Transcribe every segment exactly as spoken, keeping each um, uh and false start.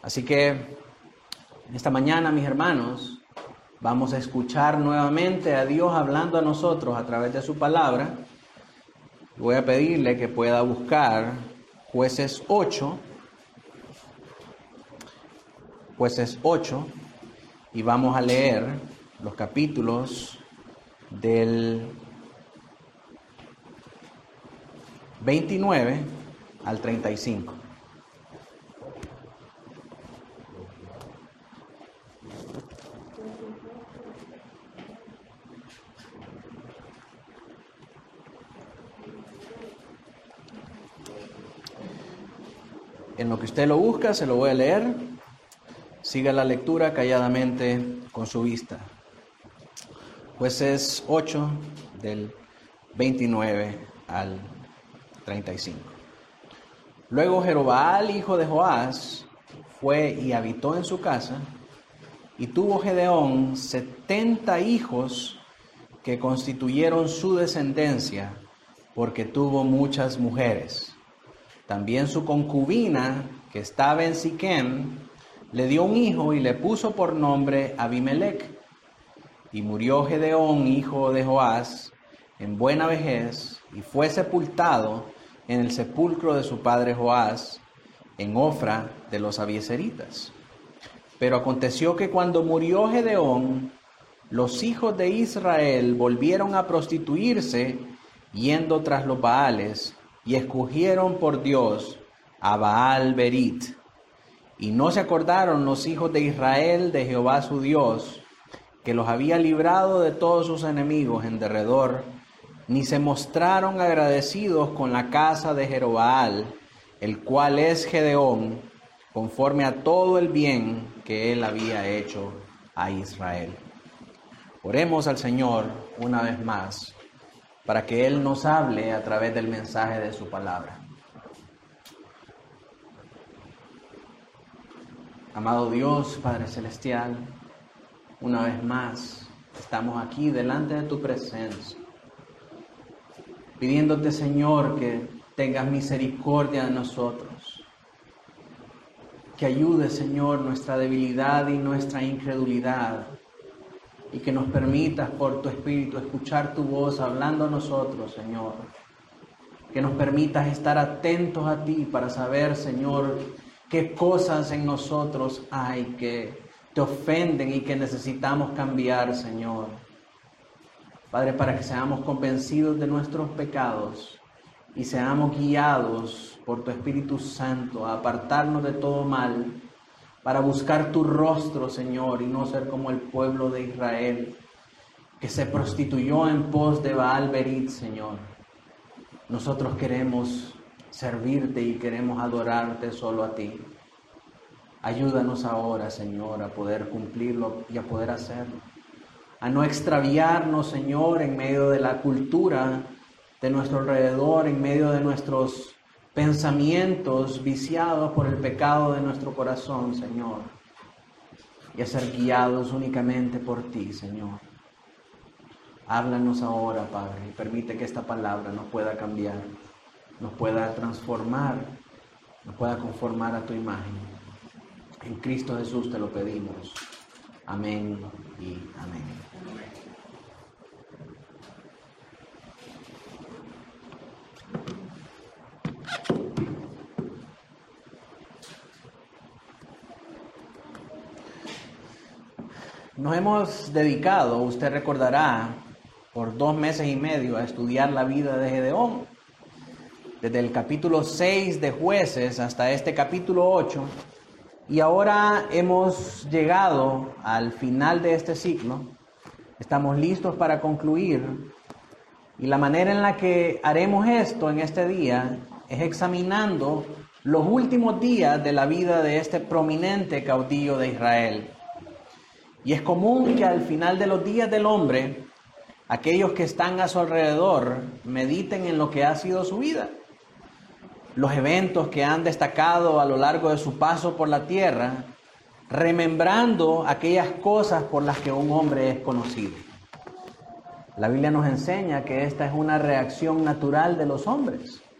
Así que esta mañana, mis hermanos, vamos a escuchar nuevamente a Dios hablando a nosotros a través de su palabra. Voy a pedirle que pueda buscar Jueces ocho, Jueces ocho, y vamos a leer los capítulos del veintinueve al treinta y cinco. En lo que usted lo busca, se lo voy a leer. Siga la lectura calladamente con su vista. Jueces ocho, del veintinueve al treinta y cinco. Luego Jerobaal, hijo de Joás, fue y habitó en su casa, y tuvo Gedeón setenta hijos que constituyeron su descendencia, porque tuvo muchas mujeres. También su concubina, que estaba en Siquem, le dio un hijo y le puso por nombre Abimelech. Y murió Gedeón, hijo de Joás, en buena vejez, y fue sepultado en el sepulcro de su padre Joás, en Ofra de los Abiezeritas. Pero aconteció que cuando murió Gedeón, los hijos de Israel volvieron a prostituirse, yendo tras los Baales, y escogieron por Dios a Baal Berit. Y no se acordaron los hijos de Israel de Jehová su Dios, que los había librado de todos sus enemigos en derredor, ni se mostraron agradecidos con la casa de Jerobaal, el cual es Gedeón, conforme a todo el bien que él había hecho a Israel. Oremos al Señor una vez más, para que Él nos hable a través del mensaje de su palabra. Amado Dios, Padre Celestial, una vez más estamos aquí delante de tu presencia, pidiéndote, Señor, que tengas misericordia de nosotros, que ayude, Señor, nuestra debilidad y nuestra incredulidad, y que nos permitas por tu Espíritu escuchar tu voz hablando a nosotros, Señor. Que nos permitas estar atentos a ti para saber, Señor, qué cosas en nosotros hay que te ofenden y que necesitamos cambiar, Señor. Padre, para que seamos convencidos de nuestros pecados y seamos guiados por tu Espíritu Santo a apartarnos de todo mal, para buscar tu rostro, Señor, y no ser como el pueblo de Israel, que se prostituyó en pos de Baal Berit, Señor. Nosotros queremos servirte y queremos adorarte solo a ti. Ayúdanos ahora, Señor, a poder cumplirlo y a poder hacerlo. A no extraviarnos, Señor, en medio de la cultura de nuestro alrededor, en medio de nuestros pensamientos viciados por el pecado de nuestro corazón, Señor, y a ser guiados únicamente por ti, Señor. Háblanos ahora, Padre, y permite que esta palabra nos pueda cambiar, nos pueda transformar, nos pueda conformar a tu imagen. En Cristo Jesús te lo pedimos. Amén y amén. Nos hemos dedicado, usted recordará, por dos meses y medio a estudiar la vida de Gedeón. Desde el capítulo seis de Jueces hasta este capítulo ocho. Y ahora hemos llegado al final de este ciclo. Estamos listos para concluir. Y la manera en la que haremos esto en este día es examinando los últimos días de la vida de este prominente caudillo de Israel. Y es común que al final de los días del hombre, aquellos que están a su alrededor mediten en lo que ha sido su vida, los eventos que han destacado a lo largo de su paso por la tierra, remembrando aquellas cosas por las que un hombre es conocido. La Biblia nos enseña que esta es una reacción natural de los hombres.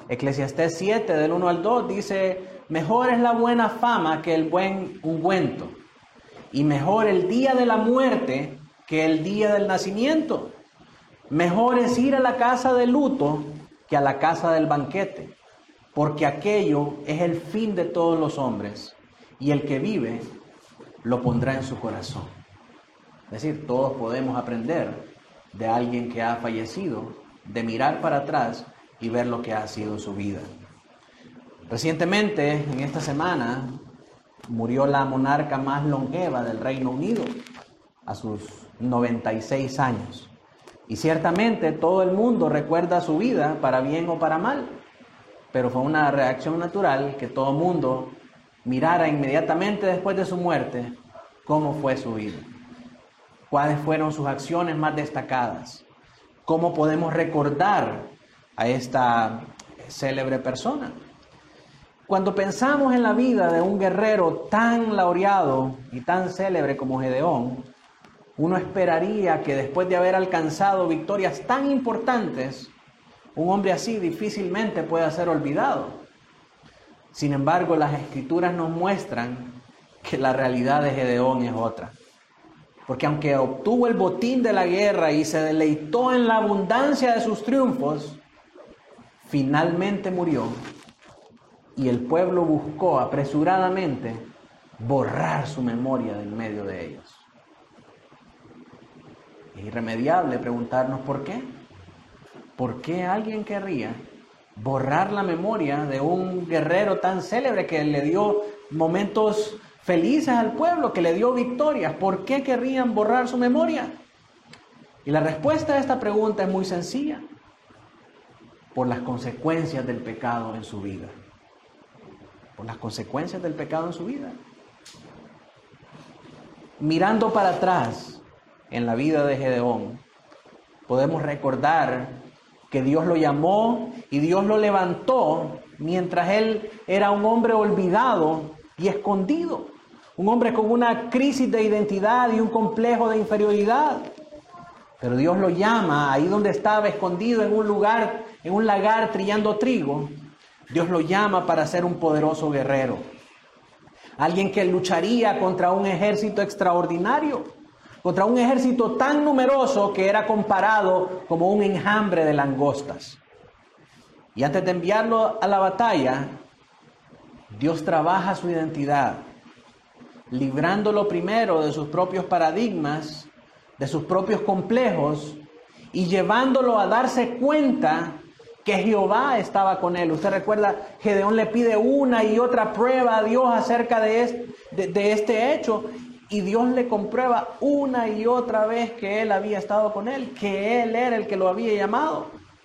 Eclesiastés siete, del uno al dos, dice: mejor es la buena fama que el buen ungüento, y mejor el día de la muerte que el día del nacimiento. Mejor es ir a la casa de luto que a la casa del banquete, porque aquello es el fin de todos los hombres, y el que vive lo pondrá en su corazón. Es decir, todos podemos aprender de alguien que ha fallecido, de mirar para atrás y ver lo que ha sido su vida. Recientemente, en esta semana, murió la monarca más longeva del Reino Unido, a sus noventa y seis años. Y ciertamente todo el mundo recuerda su vida, para bien o para mal, pero fue una reacción natural que todo el mundo mirara inmediatamente después de su muerte cómo fue su vida, cuáles fueron sus acciones más destacadas, cómo podemos recordar a esta célebre persona. Cuando pensamos en la vida de un guerrero tan laureado y tan célebre como Gedeón, uno esperaría que después de haber alcanzado victorias tan importantes, un hombre así difícilmente pueda ser olvidado. Sin embargo, las Escrituras nos muestran que la realidad de Gedeón es otra. Porque aunque obtuvo el botín de la guerra y se deleitó en la abundancia de sus triunfos, finalmente murió y el pueblo buscó apresuradamente borrar su memoria del medio de ellos. Es irremediable preguntarnos por qué. ¿Por qué alguien querría borrar la memoria de un guerrero tan célebre que le dio momentos felices al pueblo, que le dio victorias? ¿Por qué querrían borrar su memoria? Y la respuesta a esta pregunta es muy sencilla: por las consecuencias del pecado en su vida. Por las consecuencias del pecado en su vida. Mirando para atrás en la vida de Gedeón, podemos recordar que Dios lo llamó y Dios lo levantó mientras él era un hombre olvidado y escondido. Un hombre con una crisis de identidad y un complejo de inferioridad. Pero Dios lo llama ahí donde estaba escondido en un lugar, en un lagar trillando trigo. Dios lo llama para ser un poderoso guerrero. Alguien que lucharía contra un ejército extraordinario. Contra un ejército tan numeroso que era comparado como un enjambre de langostas. Y antes de enviarlo a la batalla, Dios trabaja su identidad, librándolo primero de sus propios paradigmas, de sus propios complejos, y llevándolo a darse cuenta que Jehová estaba con él. Usted recuerda, Gedeón le pide una y otra prueba a Dios acerca de este, de, de este hecho, y Dios le comprueba una y otra vez que él había estado con él, que él era el que lo había llamado.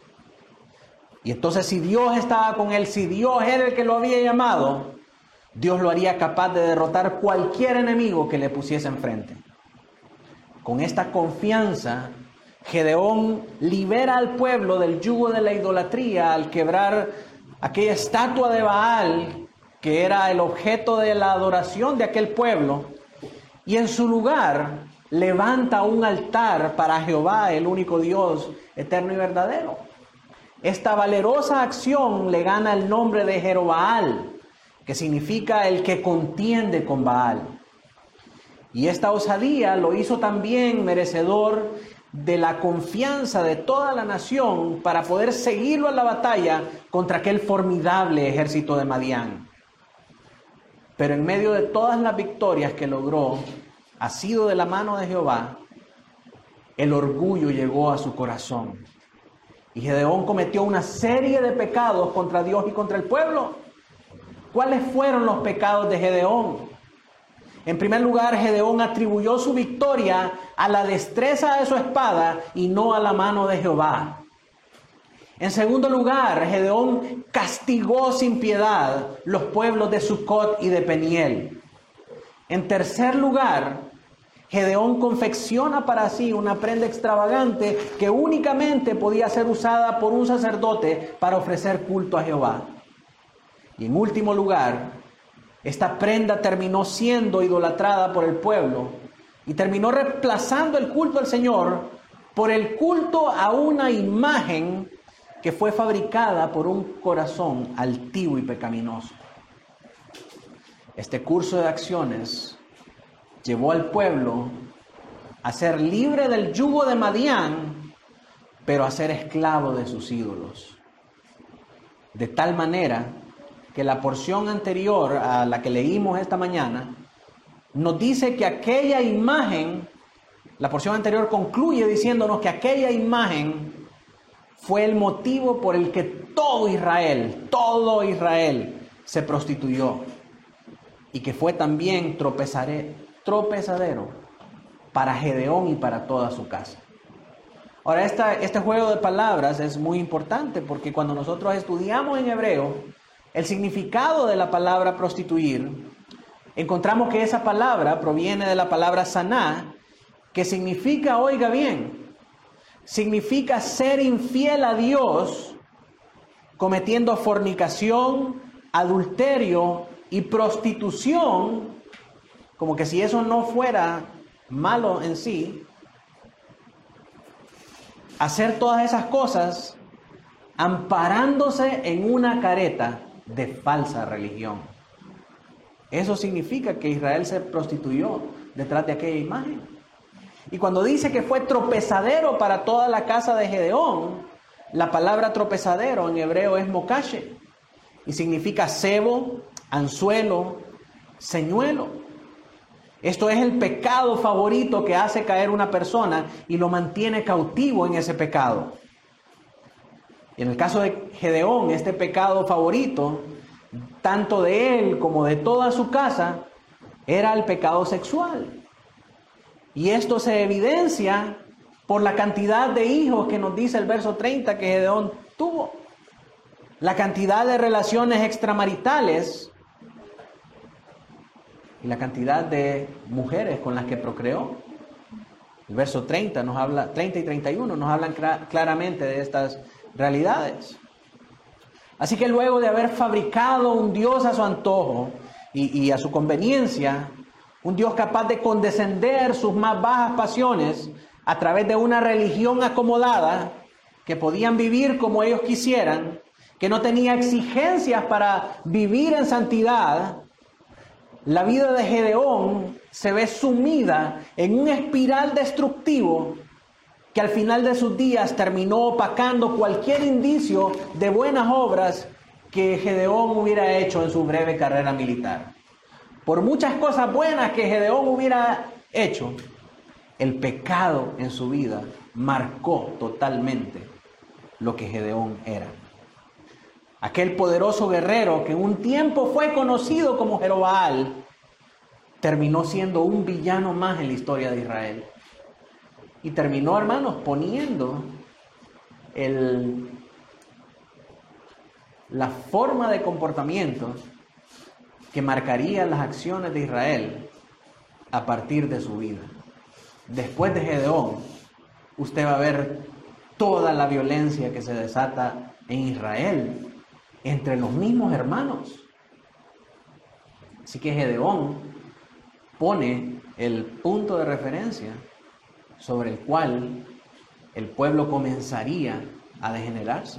Y entonces, si Dios estaba con él, si Dios era el que lo había llamado, Dios lo haría capaz de derrotar cualquier enemigo que le pusiese enfrente. Con esta confianza, Gedeón libera al pueblo del yugo de la idolatría al quebrar aquella estatua de Baal, que era el objeto de la adoración de aquel pueblo, y en su lugar levanta un altar para Jehová, el único Dios eterno y verdadero. Esta valerosa acción le gana el nombre de Jerobaal, que significa el que contiende con Baal. Y esta osadía lo hizo también merecedor de la confianza de toda la nación para poder seguirlo a la batalla contra aquel formidable ejército de Madián. Pero en medio de todas las victorias que logró, asido de la mano de Jehová, el orgullo llegó a su corazón. Y Gedeón cometió una serie de pecados contra Dios y contra el pueblo. ¿Cuáles fueron los pecados de Gedeón? En primer lugar, Gedeón atribuyó su victoria a la destreza de su espada y no a la mano de Jehová. En segundo lugar, Gedeón castigó sin piedad los pueblos de Sucot y de Peniel. En tercer lugar, Gedeón confecciona para sí una prenda extravagante que únicamente podía ser usada por un sacerdote para ofrecer culto a Jehová. Y en último lugar, esta prenda terminó siendo idolatrada por el pueblo y terminó reemplazando el culto al Señor por el culto a una imagen que fue fabricada por un corazón altivo y pecaminoso. Este curso de acciones llevó al pueblo a ser libre del yugo de Madián, pero a ser esclavo de sus ídolos. De tal manera que la porción anterior a la que leímos esta mañana nos dice que aquella imagen, la porción anterior concluye diciéndonos que aquella imagen fue el motivo por el que todo Israel, todo Israel se prostituyó y que fue también tropezare, tropezadero para Gedeón y para toda su casa. Ahora, esta, este juego de palabras es muy importante porque cuando nosotros estudiamos en hebreo el significado de la palabra prostituir, encontramos que esa palabra proviene de la palabra saná, que significa, oiga bien, significa ser infiel a Dios, cometiendo fornicación, adulterio y prostitución, como que si eso no fuera malo en sí, hacer todas esas cosas amparándose en una careta de falsa religión. Eso significa que Israel se prostituyó detrás de aquella imagen. Y cuando dice que fue tropezadero para toda la casa de Gedeón, la palabra tropezadero en hebreo es mokashe y significa cebo, anzuelo, señuelo. Esto es el pecado favorito que hace caer una persona y lo mantiene cautivo en ese pecado. Y en el caso de Gedeón, este pecado favorito, tanto de él como de toda su casa, era el pecado sexual. Y esto se evidencia por la cantidad de hijos que nos dice el verso treinta que Gedeón tuvo. La cantidad de relaciones extramaritales y la cantidad de mujeres con las que procreó. El verso treinta nos habla, treinta y treinta y uno nos hablan claramente de estas realidades. Así que luego de haber fabricado un Dios a su antojo y, y a su conveniencia, un Dios capaz de condescender sus más bajas pasiones a través de una religión acomodada, que podían vivir como ellos quisieran, que no tenía exigencias para vivir en santidad, la vida de Gedeón se ve sumida en un espiral destructivo que al final de sus días terminó opacando cualquier indicio de buenas obras que Gedeón hubiera hecho en su breve carrera militar. Por muchas cosas buenas que Gedeón hubiera hecho, el pecado en su vida marcó totalmente lo que Gedeón era. Aquel poderoso guerrero que en un tiempo fue conocido como Jerobaal, terminó siendo un villano más en la historia de Israel. Y terminó, hermanos, poniendo el, la forma de comportamiento que marcaría las acciones de Israel a partir de su vida. Después de Gedeón, usted va a ver toda la violencia que se desata en Israel entre los mismos hermanos. Así que Gedeón pone el punto de referencia sobre el cual el pueblo comenzaría a degenerarse.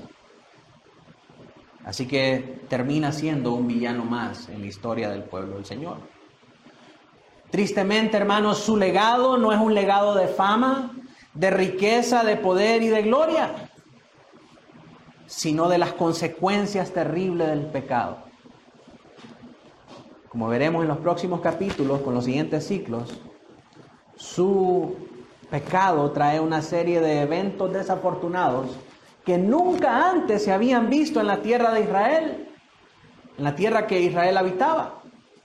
Así que termina siendo un villano más en la historia del pueblo del Señor. Tristemente, hermanos, su legado no es un legado de fama, de riqueza, de poder y de gloria, sino de las consecuencias terribles del pecado. Como veremos en los próximos capítulos, con los siguientes ciclos, su pecado trae una serie de eventos desafortunados que nunca antes se habían visto en la tierra de Israel, en la tierra que Israel habitaba.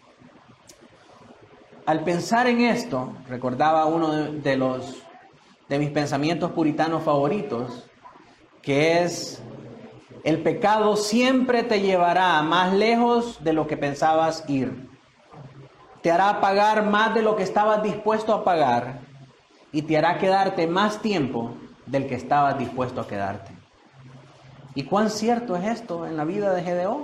Al pensar en esto, recordaba uno de, de los de mis pensamientos puritanos favoritos, que es: el pecado siempre te llevará más lejos de lo que pensabas ir. Te hará pagar más de lo que estabas dispuesto a pagar y te hará quedarte más tiempo del que estabas dispuesto a quedarte. ¿Y cuán cierto es esto en la vida de Gedeón?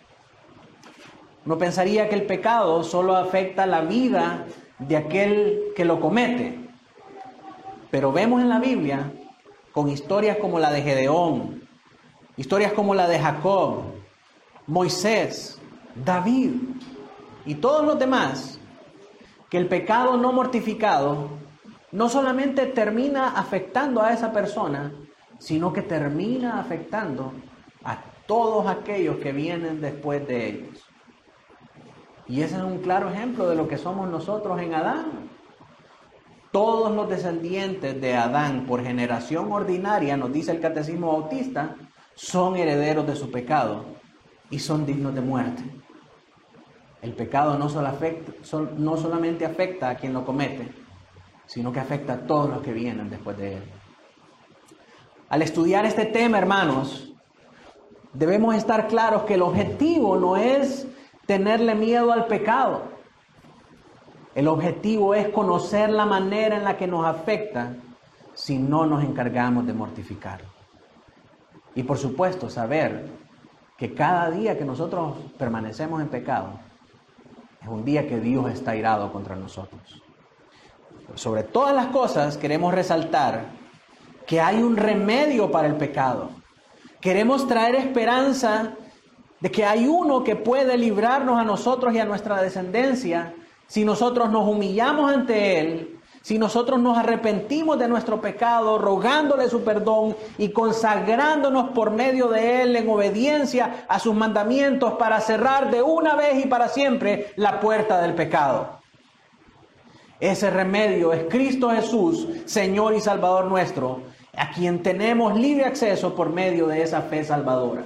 Uno pensaría que el pecado solo afecta la vida de aquel que lo comete. Pero vemos en la Biblia, con historias como la de Gedeón, Historias como la de Jacob, Moisés, David y todos los demás, que el pecado no mortificado no solamente termina afectando a esa persona, sino que termina afectando a todos aquellos que vienen después de ellos. Y ese es un claro ejemplo de lo que somos nosotros en Adán. Todos los descendientes de Adán por generación ordinaria, nos dice el Catecismo Bautista, son herederos de su pecado y son dignos de muerte. El pecado no, solo afecta, no solamente afecta a quien lo comete, sino que afecta a todos los que vienen después de él. Al estudiar este tema, hermanos, debemos estar claros que el objetivo no es tenerle miedo al pecado. El objetivo es conocer la manera en la que nos afecta si no nos encargamos de mortificarlo. Y por supuesto, saber que cada día que nosotros permanecemos en pecado es un día que Dios está irado contra nosotros. Pero sobre todas las cosas queremos resaltar que hay un remedio para el pecado. Queremos traer esperanza de que hay uno que puede librarnos a nosotros y a nuestra descendencia si nosotros nos humillamos ante Él, si nosotros nos arrepentimos de nuestro pecado, rogándole su perdón y consagrándonos por medio de Él en obediencia a sus mandamientos para cerrar de una vez y para siempre la puerta del pecado. Ese remedio es Cristo Jesús, Señor y Salvador nuestro, a quien tenemos libre acceso por medio de esa fe salvadora.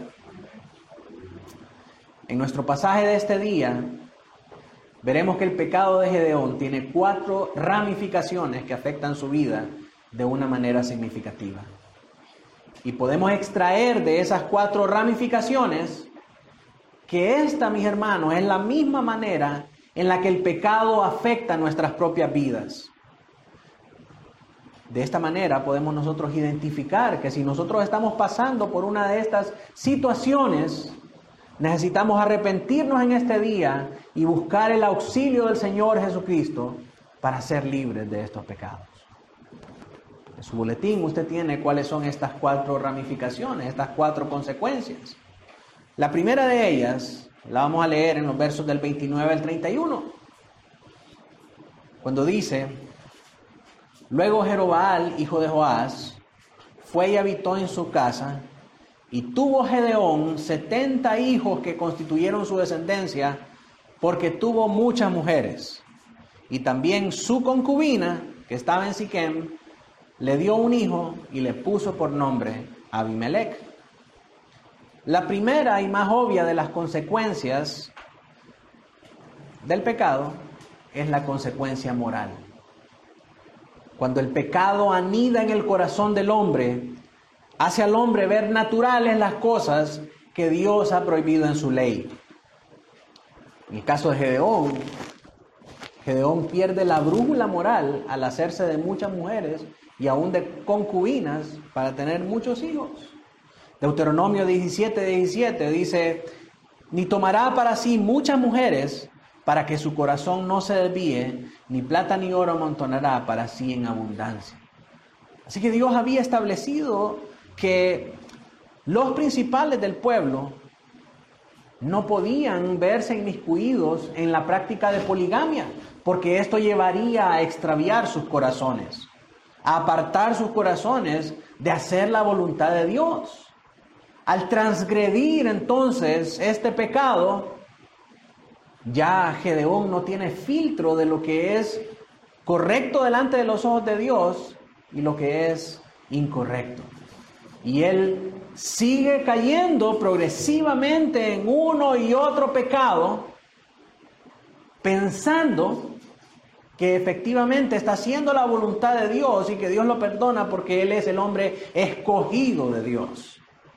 En nuestro pasaje de este día, veremos que el pecado de Gedeón tiene cuatro ramificaciones que afectan su vida de una manera significativa. Y podemos extraer de esas cuatro ramificaciones que esta, mis hermanos, es la misma manera en la que el pecado afecta nuestras propias vidas. De esta manera podemos nosotros identificar que si nosotros estamos pasando por una de estas situaciones, necesitamos arrepentirnos en este día y buscar el auxilio del Señor Jesucristo para ser libres de estos pecados. En su boletín usted tiene cuáles son estas cuatro ramificaciones, estas cuatro consecuencias. La primera de ellas la vamos a leer en los versos del veintinueve al treinta y uno, cuando dice: luego Jerobaal, hijo de Joás, fue y habitó en su casa, y tuvo Gedeón setenta hijos que constituyeron su descendencia, porque tuvo muchas mujeres. Y también su concubina, que estaba en Siquem, le dio un hijo y le puso por nombre Abimelech. La primera y más obvia de las consecuencias del pecado es la consecuencia moral. Cuando el pecado anida en el corazón del hombre, hace al hombre ver naturales las cosas que Dios ha prohibido en su ley. En el caso de Gedeón, Gedeón pierde la brújula moral al hacerse de muchas mujeres y aún de concubinas para tener muchos hijos. Deuteronomio diecisiete, diecisiete dice: ni tomará para sí muchas mujeres para que su corazón no se desvíe, ni plata ni oro amontonará para sí en abundancia. Así que Dios había establecido que los principales del pueblo no podían verse inmiscuidos en la práctica de poligamia, porque esto llevaría a extraviar sus corazones, a apartar sus corazones de hacer la voluntad de Dios. Al transgredir entonces este pecado, ya Gedeón no tiene filtro de lo que es correcto delante de los ojos de Dios y lo que es incorrecto. Y él sigue cayendo progresivamente en uno y otro pecado, pensando que efectivamente está haciendo la voluntad de Dios y que Dios lo perdona porque él es el hombre escogido de Dios.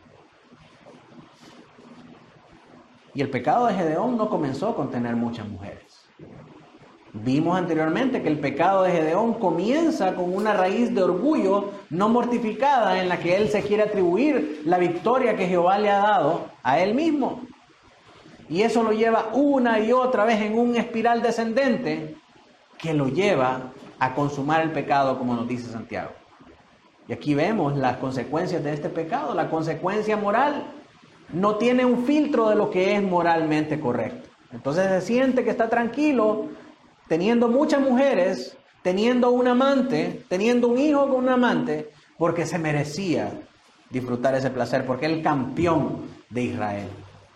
Y el pecado de Gedeón no comenzó con tener muchas mujeres. Vimos anteriormente que el pecado de Gedeón comienza con una raíz de orgullo no mortificada en la que él se quiere atribuir la victoria que Jehová le ha dado a él mismo. Y eso lo lleva una y otra vez en un espiral descendente que lo lleva a consumar el pecado, como nos dice Santiago. Y aquí vemos las consecuencias de este pecado. La consecuencia moral no tiene un filtro de lo que es moralmente correcto. Entonces se siente que está tranquilo, teniendo muchas mujeres, teniendo un amante, teniendo un hijo con un amante, porque se merecía disfrutar ese placer, porque es el campeón de Israel.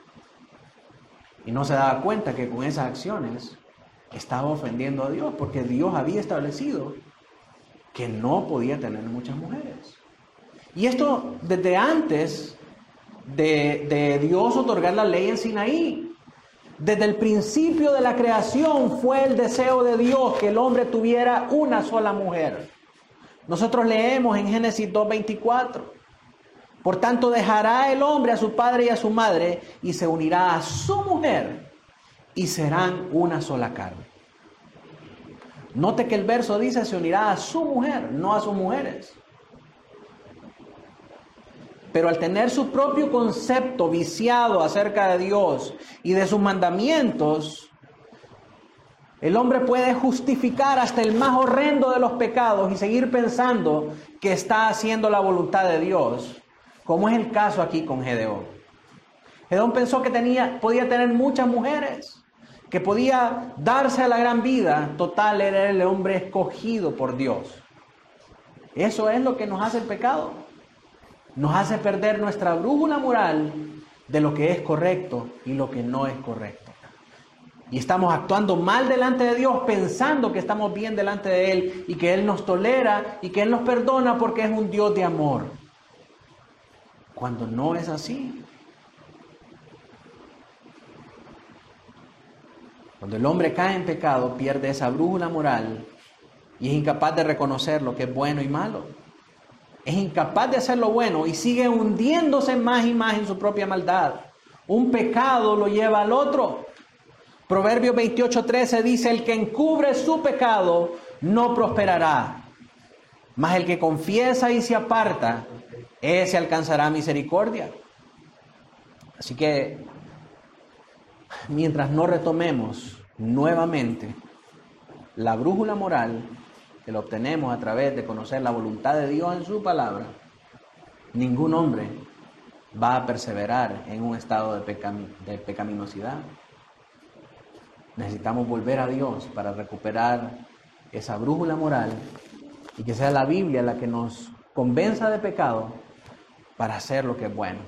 Y no se daba cuenta que con esas acciones estaba ofendiendo a Dios, porque Dios había establecido que no podía tener muchas mujeres. Y esto desde antes de, de Dios otorgar la ley en Sinaí. Desde el principio de la creación fue el deseo de Dios que el hombre tuviera una sola mujer. Nosotros leemos en Génesis dos veinticuatro. Por tanto dejará el hombre a su padre y a su madre y se unirá a su mujer y serán una sola carne. Note que el verso dice se unirá a su mujer, no a sus mujeres. Pero al tener su propio concepto viciado acerca de Dios y de sus mandamientos, el hombre puede justificar hasta el más horrendo de los pecados y seguir pensando que está haciendo la voluntad de Dios, como es el caso aquí con Gedeón. Gedeón pensó que tenía, podía tener muchas mujeres, que podía darse a la gran vida. Total, era el hombre escogido por Dios. Eso es lo que nos hace el pecado. Nos hace perder nuestra brújula moral de lo que es correcto y lo que no es correcto. Y estamos actuando mal delante de Dios, pensando que estamos bien delante de Él y que Él nos tolera y que Él nos perdona porque es un Dios de amor. Cuando no es así. Cuando el hombre cae en pecado, pierde esa brújula moral y es incapaz de reconocer lo que es bueno y malo. Es incapaz de hacer lo bueno y sigue hundiéndose más y más en su propia maldad. Un pecado lo lleva al otro. Proverbios veintiocho trece dice, el que encubre su pecado no prosperará, mas el que confiesa y se aparta, ese alcanzará misericordia. Así que, mientras no retomemos nuevamente la brújula moral, que lo obtenemos a través de conocer la voluntad de Dios en su palabra, ningún hombre va a perseverar en un estado de, pecam- de pecaminosidad. Necesitamos volver a Dios para recuperar esa brújula moral y que sea la Biblia la que nos convenza de pecado para hacer lo que es bueno.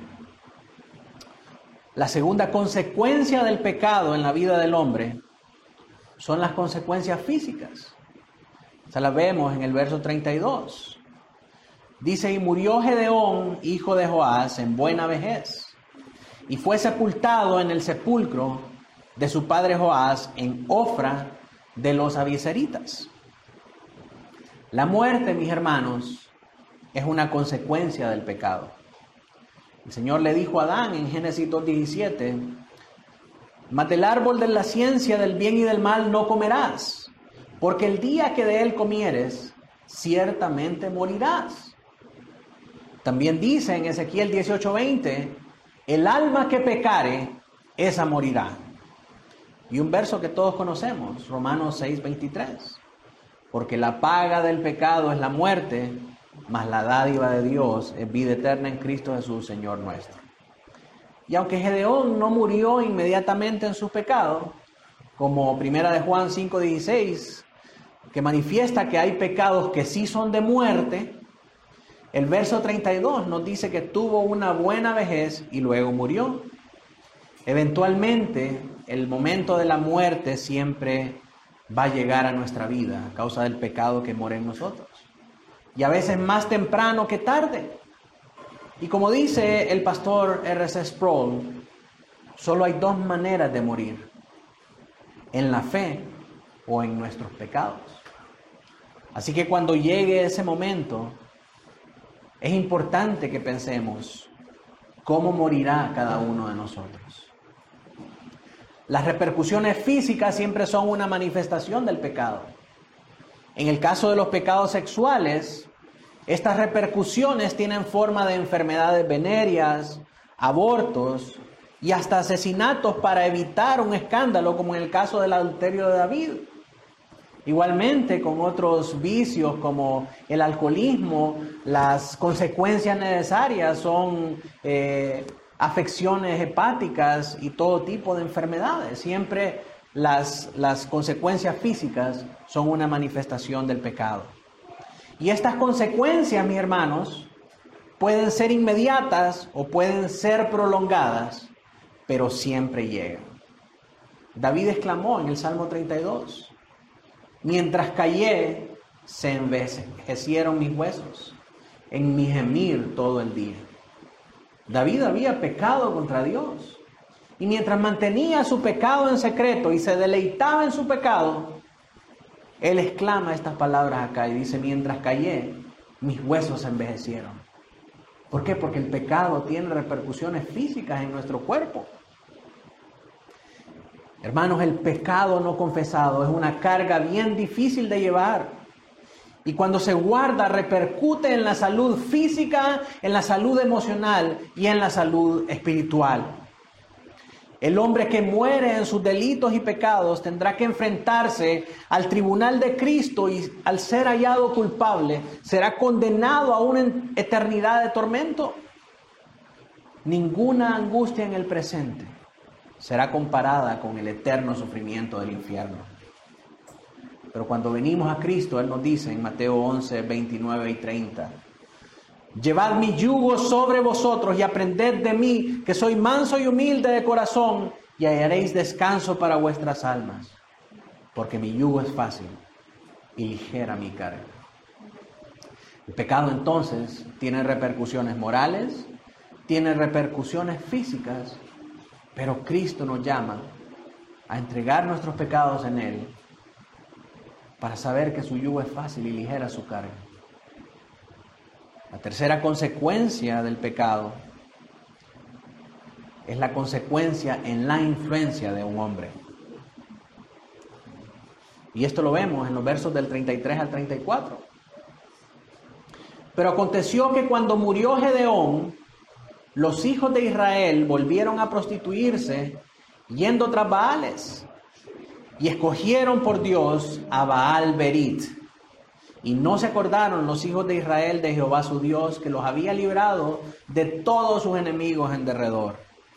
La segunda consecuencia del pecado en la vida del hombre son las consecuencias físicas. Se las vemos en el verso treinta y dos. Dice, y murió Gedeón, hijo de Joás, en buena vejez, y fue sepultado en el sepulcro de su padre Joás en Ofra de los Abiezeritas. La muerte, mis hermanos, es una consecuencia del pecado. El Señor le dijo a Adán en Génesis dos diecisiete, mas del árbol de la ciencia del bien y del mal no comerás, porque el día que de él comieres, ciertamente morirás. También dice en Ezequiel dieciocho veinte, el alma que pecare, esa morirá. Y un verso que todos conocemos, Romanos seis veintitrés, porque la paga del pecado es la muerte, mas la dádiva de Dios es vida eterna en Cristo Jesús, Señor nuestro. Y aunque Gedeón no murió inmediatamente en sus pecados, como primera de Juan cinco dieciséis, que manifiesta que hay pecados que sí son de muerte, el verso treinta y dos nos dice que tuvo una buena vejez y luego murió. Eventualmente, el momento de la muerte siempre va a llegar a nuestra vida a causa del pecado que mora en nosotros. Y a veces más temprano que tarde. Y como dice el pastor R C Sproul, solo hay dos maneras de morir: en la fe o en nuestros pecados. Así que cuando llegue ese momento, es importante que pensemos cómo morirá cada uno de nosotros. Las repercusiones físicas siempre son una manifestación del pecado. En el caso de los pecados sexuales, estas repercusiones tienen forma de enfermedades venéreas, abortos y hasta asesinatos para evitar un escándalo, como en el caso del adulterio de David. Igualmente, con otros vicios como el alcoholismo, las consecuencias necesarias son eh, afecciones hepáticas y todo tipo de enfermedades. Siempre las, las consecuencias físicas son una manifestación del pecado. Y estas consecuencias, mis hermanos, pueden ser inmediatas o pueden ser prolongadas, pero siempre llegan. David exclamó en el Salmo treinta y dos, mientras callé, se envejecieron mis huesos, en mi gemir todo el día. David había pecado contra Dios, y mientras mantenía su pecado en secreto y se deleitaba en su pecado, él exclama estas palabras acá y dice, mientras callé, mis huesos se envejecieron. ¿Por qué? Porque el pecado tiene repercusiones físicas en nuestro cuerpo. Hermanos, el pecado no confesado es una carga bien difícil de llevar. Y cuando se guarda, repercute en la salud física, en la salud emocional y en la salud espiritual. El hombre que muere en sus delitos y pecados tendrá que enfrentarse al tribunal de Cristo y al ser hallado culpable, será condenado a una eternidad de tormento. Ninguna angustia en el presente será comparada con el eterno sufrimiento del infierno. Pero cuando venimos a Cristo, Él nos dice en Mateo once, veintinueve y treinta, llevad mi yugo sobre vosotros y aprended de mí, que soy manso y humilde de corazón, y hallaréis descanso para vuestras almas, porque mi yugo es fácil y ligera mi carga. El pecado entonces tiene repercusiones morales, tiene repercusiones físicas, pero Cristo nos llama a entregar nuestros pecados en Él para saber que su yugo es fácil y ligera su carga. La tercera consecuencia del pecado es la consecuencia en la influencia de un hombre. Y esto lo vemos en los versos del treinta y tres al treinta y cuatro. Pero aconteció que cuando murió Gedeón, los hijos de Israel volvieron a prostituirse yendo tras Baales y escogieron por Dios a Baal Berit. Y no se acordaron los hijos de Israel de Jehová su Dios, que los había librado de todos sus enemigos en derredor.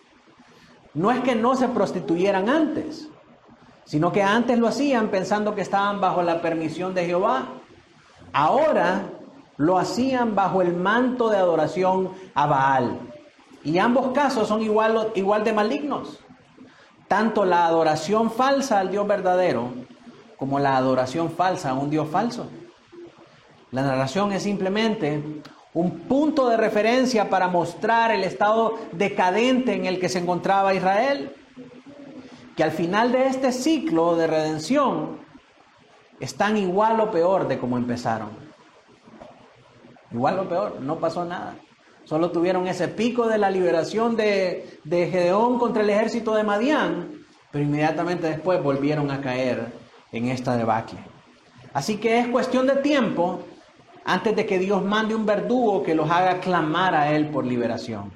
No es que no se prostituyeran antes, sino que antes lo hacían pensando que estaban bajo la permisión de Jehová. Ahora lo hacían bajo el manto de adoración a Baal. Y ambos casos son igual, igual de malignos. Tanto la adoración falsa al Dios verdadero como la adoración falsa a un Dios falso. La narración es simplemente un punto de referencia para mostrar el estado decadente en el que se encontraba Israel. Que al final de este ciclo de redención están igual o peor de como empezaron. Igual o peor, no pasó nada. Solo tuvieron ese pico de la liberación de, de Gedeón contra el ejército de Madián, pero inmediatamente después volvieron a caer en esta debacle. Así que es cuestión de tiempo antes de que Dios mande un verdugo que los haga clamar a Él por liberación,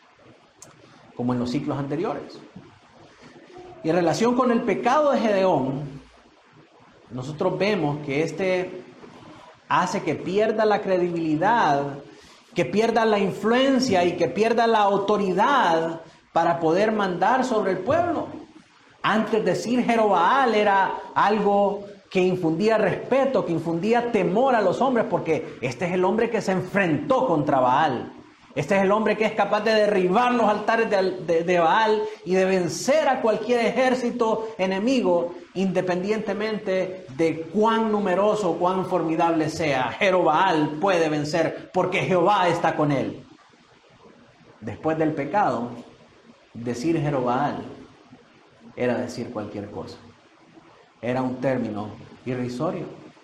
como en los ciclos anteriores. Y en relación con el pecado de Gedeón, nosotros vemos que este hace que pierda la credibilidad, que pierda la influencia y que pierda la autoridad para poder mandar sobre el pueblo. Antes decir Jerobaal era algo que infundía respeto, que infundía temor a los hombres, porque este es el hombre que se enfrentó contra Baal. Este es el hombre que es capaz de derribar los altares de, de, de Baal y de vencer a cualquier ejército enemigo, independientemente de cuán numeroso, cuán formidable sea. Jerobaal puede vencer porque Jehová está con él. Después del pecado, decir Jerobaal era decir cualquier cosa. Era un término irrisorio.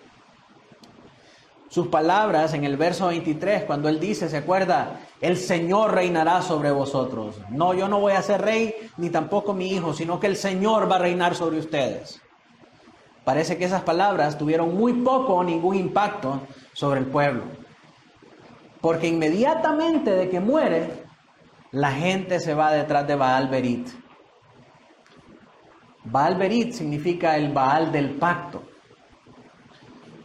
Sus palabras en el verso veintitrés, cuando él dice, ¿se acuerda? El Señor reinará sobre vosotros. No, yo no voy a ser rey, ni tampoco mi hijo, sino que el Señor va a reinar sobre ustedes. Parece que esas palabras tuvieron muy poco o ningún impacto sobre el pueblo. Porque inmediatamente de que muere, la gente se va detrás de Baal Berit. Baal Berit significa el Baal del pacto.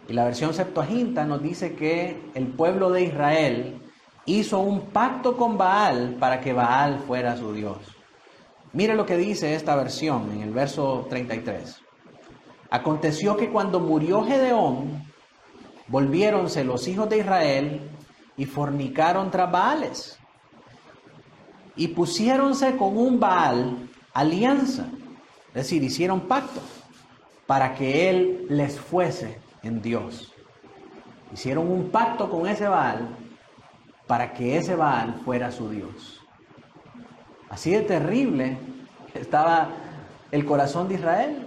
Y la versión Septuaginta nos dice que el pueblo de Israel hizo un pacto con Baal para que Baal fuera su Dios. Mire lo que dice esta versión en el verso treinta y tres. Aconteció que cuando murió Gedeón, volviéronse los hijos de Israel y fornicaron tras Baales. Y pusiéronse con un Baal alianza, es decir, hicieron pacto para que él les fuese en Dios. Hicieron un pacto con ese Baal para que ese Baal fuera su Dios. Así de terrible estaba el corazón de Israel.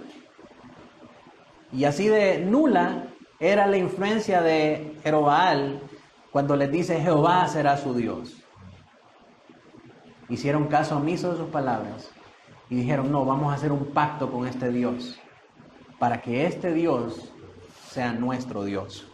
Y así de nula era la influencia de Jerobaal cuando les dice Jehová será su Dios. Hicieron caso omiso de sus palabras y dijeron, no, vamos a hacer un pacto con este Dios para que este Dios sea nuestro Dios.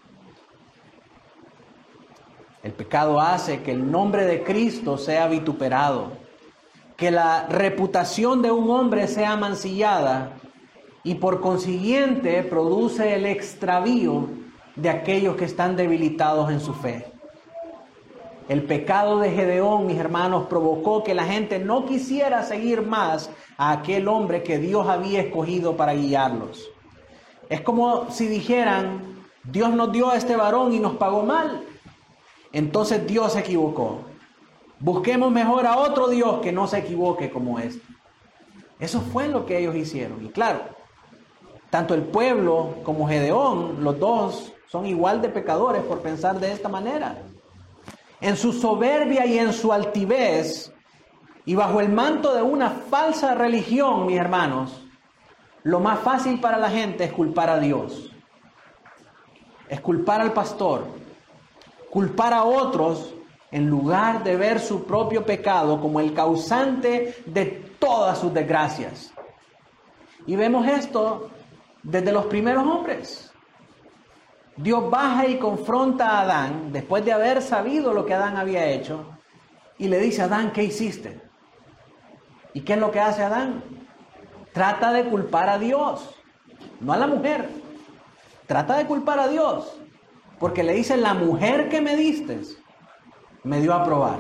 El pecado hace que el nombre de Cristo sea vituperado, que la reputación de un hombre sea mancillada y por consiguiente produce el extravío de aquellos que están debilitados en su fe. El pecado de Gedeón, mis hermanos, provocó que la gente no quisiera seguir más a aquel hombre que Dios había escogido para guiarlos. Es como si dijeran, Dios nos dio a este varón y nos pagó mal. Entonces Dios se equivocó. Busquemos mejor a otro Dios que no se equivoque como este. Eso fue lo que ellos hicieron. Y claro, tanto el pueblo como Gedeón, los dos son igual de pecadores por pensar de esta manera. En su soberbia y en su altivez, y bajo el manto de una falsa religión, mis hermanos, lo más fácil para la gente es culpar a Dios, es culpar al pastor, culpar a otros en lugar de ver su propio pecado como el causante de todas sus desgracias. Y vemos esto desde los primeros hombres. Dios baja y confronta a Adán, después de haber sabido lo que Adán había hecho, y le dice a Adán, ¿qué hiciste? ¿Y qué es lo que hace Adán? Trata de culpar a Dios, no a la mujer. Trata de culpar a Dios, porque le dice, la mujer que me diste, me dio a probar.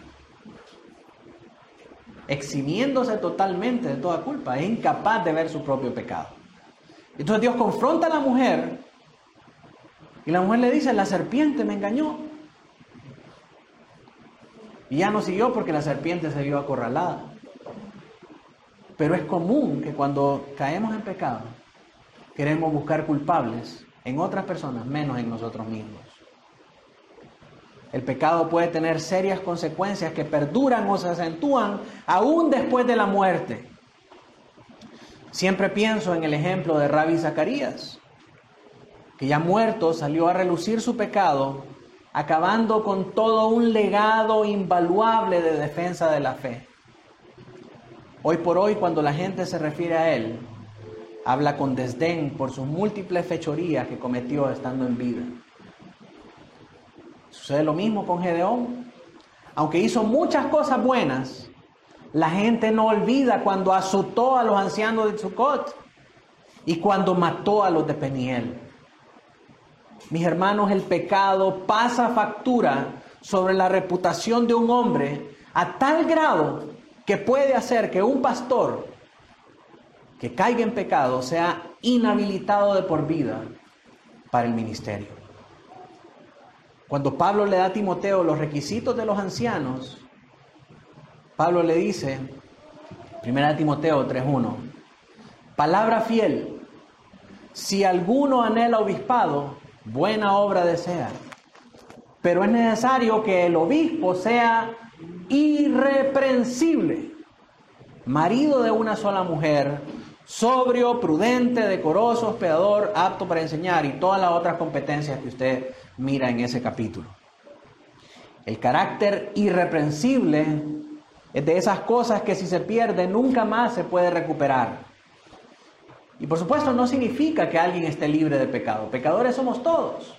Eximiéndose totalmente de toda culpa, es incapaz de ver su propio pecado. Entonces Dios confronta a la mujer, y la mujer le dice, la serpiente me engañó. Y ya no siguió porque la serpiente se vio acorralada. Pero es común que cuando caemos en pecado, queremos buscar culpables en otras personas, menos en nosotros mismos. El pecado puede tener serias consecuencias que perduran o se acentúan aún después de la muerte. Siempre pienso en el ejemplo de Rabbi Zacarías, que ya muerto salió a relucir su pecado, acabando con todo un legado invaluable de defensa de la fe. Hoy por hoy, cuando la gente se refiere a él, habla con desdén por sus múltiples fechorías que cometió estando en vida. Sucede lo mismo con Gedeón. Aunque hizo muchas cosas buenas, la gente no olvida cuando azotó a los ancianos de Sucot y cuando mató a los de Peniel. Mis hermanos, el pecado pasa factura sobre la reputación de un hombre a tal grado que puede hacer que un pastor que caiga en pecado sea inhabilitado de por vida para el ministerio. Cuando Pablo le da a Timoteo los requisitos de los ancianos, Pablo le dice, primera Timoteo tres uno, palabra fiel, si alguno anhela obispado, buena obra desea, pero es necesario que el obispo sea irreprensible, marido de una sola mujer, sobrio, prudente, decoroso, hospedador, apto para enseñar y todas las otras competencias que usted mira en ese capítulo. El carácter irreprensible es de esas cosas que si se pierde nunca más se puede recuperar. Y por supuesto no significa que alguien esté libre de pecado. Pecadores somos todos.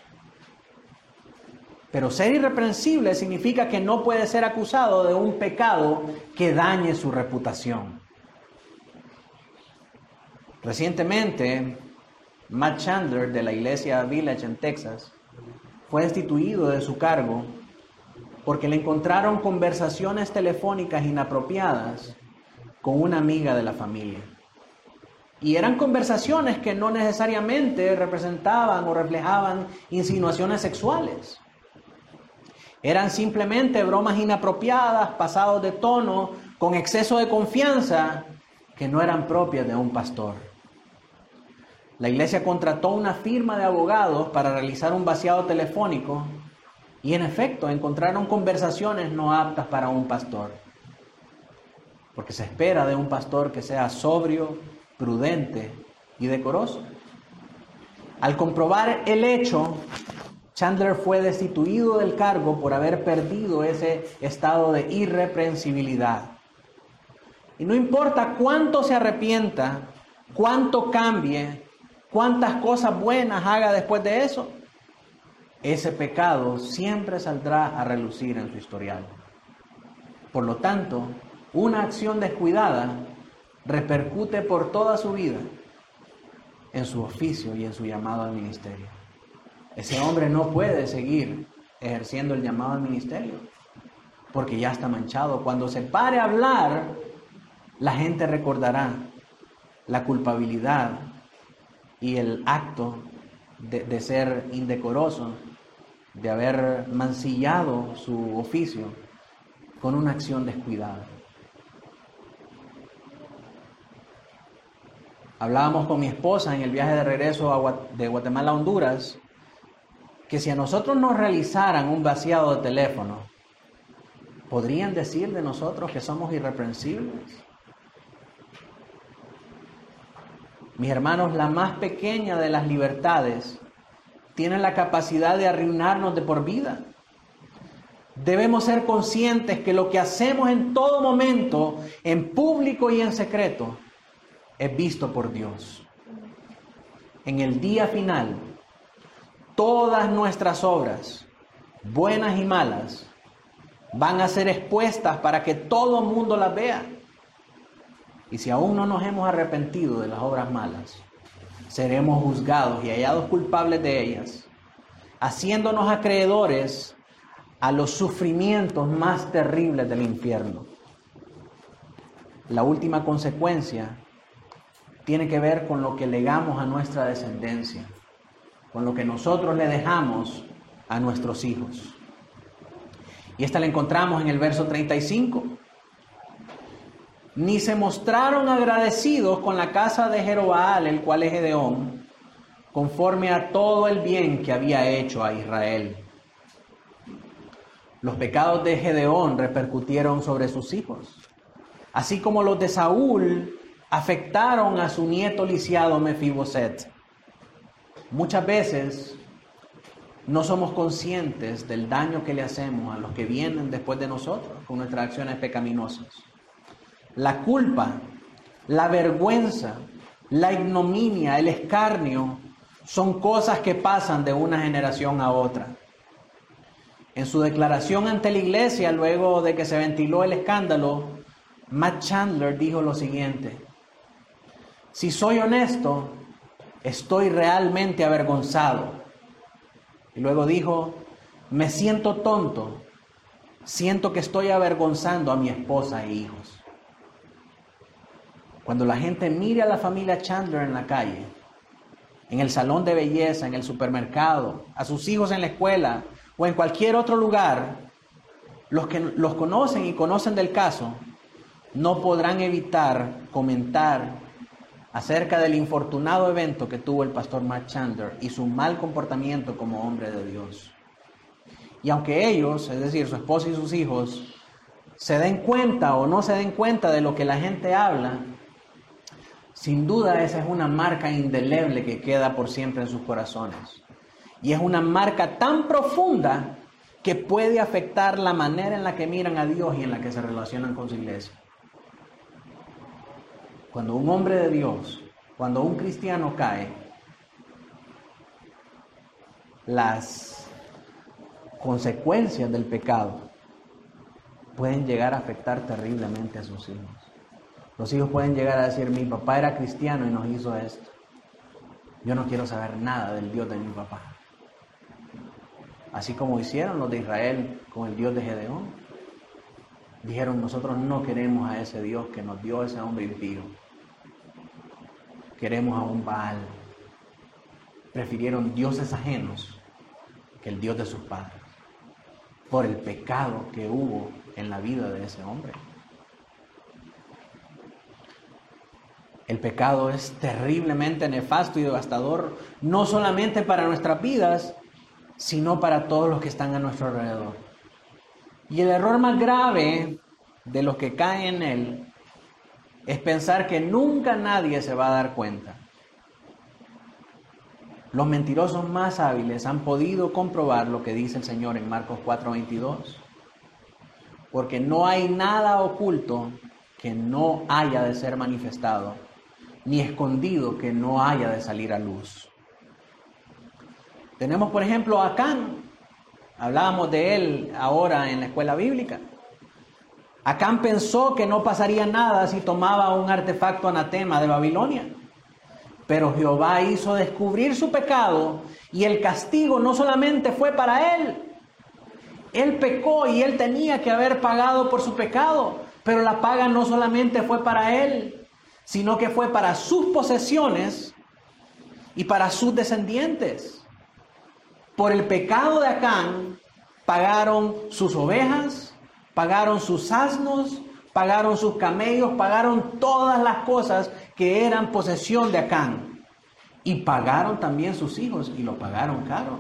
Pero ser irreprensible significa que no puede ser acusado de un pecado que dañe su reputación. Recientemente Matt Chandler, de la iglesia Village en Texas, fue destituido de su cargo porque le encontraron conversaciones telefónicas inapropiadas con una amiga de la familia. Y eran conversaciones que no necesariamente representaban o reflejaban insinuaciones sexuales. Eran simplemente bromas inapropiadas, pasados de tono, con exceso de confianza, que no eran propias de un pastor. La iglesia contrató una firma de abogados para realizar un vaciado telefónico y en efecto encontraron conversaciones no aptas para un pastor. Porque se espera de un pastor que sea sobrio, prudente y decoroso. Al comprobar el hecho, Chandler fue destituido del cargo por haber perdido ese estado de irreprensibilidad. Y no importa cuánto se arrepienta, cuánto cambie, cuántas cosas buenas haga después de eso, ese pecado siempre saldrá a relucir en su historial. Por lo tanto, una acción descuidada repercute por toda su vida en su oficio y en su llamado al ministerio. Ese hombre no puede seguir ejerciendo el llamado al ministerio porque ya está manchado. Cuando se pare a hablar, la gente recordará la culpabilidad y el acto de, de ser indecoroso, de haber mancillado su oficio con una acción descuidada. Hablábamos con mi esposa en el viaje de regreso a Guat- de Guatemala a Honduras, que si a nosotros nos realizaran un vaciado de teléfono, ¿podrían decir de nosotros que somos irreprensibles? Mis hermanos, la más pequeña de las libertades tiene la capacidad de arruinarnos de por vida. Debemos ser conscientes que lo que hacemos en todo momento, en público y en secreto, es visto por Dios. En el día final, todas nuestras obras, buenas y malas, van a ser expuestas para que todo el mundo las vea. Y si aún no nos hemos arrepentido de las obras malas, seremos juzgados y hallados culpables de ellas, haciéndonos acreedores a los sufrimientos más terribles del infierno. La última consecuencia tiene que ver con lo que legamos a nuestra descendencia, con lo que nosotros le dejamos a nuestros hijos. Y esta la encontramos en el verso treinta y cinco. Ni se mostraron agradecidos con la casa de Jerobaal, el cual es Gedeón, conforme a todo el bien que había hecho a Israel. Los pecados de Gedeón repercutieron sobre sus hijos, así como los de Saúl afectaron a su nieto lisiado Mefiboset. Muchas veces no somos conscientes del daño que le hacemos a los que vienen después de nosotros con nuestras acciones pecaminosas. La culpa, la vergüenza, la ignominia, el escarnio son cosas que pasan de una generación a otra. En su declaración ante la iglesia, luego de que se ventiló el escándalo, Matt Chandler dijo lo siguiente: si soy honesto, estoy realmente avergonzado. Y luego dijo: me siento tonto, siento que estoy avergonzando a mi esposa e hijos. Cuando la gente mire a la familia Chandler en la calle, en el salón de belleza, en el supermercado, a sus hijos en la escuela o en cualquier otro lugar, los que los conocen y conocen del caso no podrán evitar comentar acerca del infortunado evento que tuvo el pastor Matt Chandler y su mal comportamiento como hombre de Dios. Y aunque ellos, es decir, su esposa y sus hijos, se den cuenta o no se den cuenta de lo que la gente habla, sin duda esa es una marca indeleble que queda por siempre en sus corazones. Y es una marca tan profunda que puede afectar la manera en la que miran a Dios y en la que se relacionan con su iglesia. Cuando un hombre de Dios, cuando un cristiano cae, las consecuencias del pecado pueden llegar a afectar terriblemente a sus hijos. Los hijos pueden llegar a decir: mi papá era cristiano y nos hizo esto. Yo no quiero saber nada del Dios de mi papá. Así como hicieron los de Israel con el Dios de Gedeón. Dijeron, nosotros no queremos a ese Dios que nos dio ese hombre impío. Queremos a un Baal. Prefirieron dioses ajenos que el Dios de sus padres, por el pecado que hubo en la vida de ese hombre. El pecado es terriblemente nefasto y devastador, no solamente para nuestras vidas, sino para todos los que están a nuestro alrededor. Y el error más grave de los que caen en él es pensar que nunca nadie se va a dar cuenta. Los mentirosos más hábiles han podido comprobar lo que dice el Señor en Marcos cuatro veintidós. Porque no hay nada oculto que no haya de ser manifestado, ni escondido que no haya de salir a luz. Tenemos, por ejemplo, a Acán. Hablábamos de él ahora en la escuela bíblica. Acán pensó que no pasaría nada si tomaba un artefacto anatema de Babilonia. Pero Jehová hizo descubrir su pecado y el castigo no solamente fue para él. Él pecó y él tenía que haber pagado por su pecado, pero la paga no solamente fue para él, sino que fue para sus posesiones y para sus descendientes. Por el pecado de Acán pagaron sus ovejas, pagaron sus asnos, pagaron sus camellos, pagaron todas las cosas que eran posesión de Acán. Y pagaron también sus hijos y lo pagaron caro.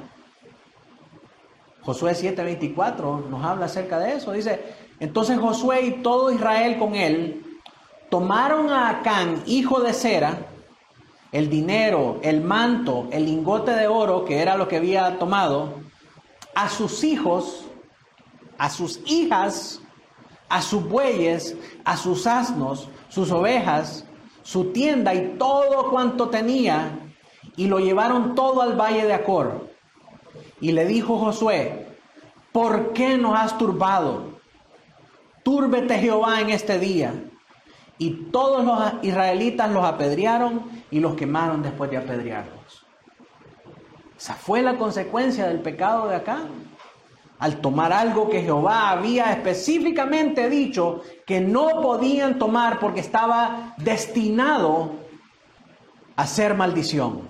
Josué siete veinticuatro nos habla acerca de eso. Dice, entonces Josué y todo Israel con él tomaron a Acán, hijo de Zera, el dinero, el manto, el lingote de oro, que era lo que había tomado, a sus hijos, a sus hijas, a sus bueyes, a sus asnos, sus ovejas, su tienda y todo cuanto tenía, y lo llevaron todo al valle de Acor. Y le dijo Josué, ¿por qué nos has turbado? Túrbete Jehová en este día. Y todos los israelitas los apedrearon y los quemaron después de apedrearlos. Esa fue la consecuencia del pecado de Acán. Al tomar algo que Jehová había específicamente dicho que no podían tomar porque estaba destinado a ser maldición.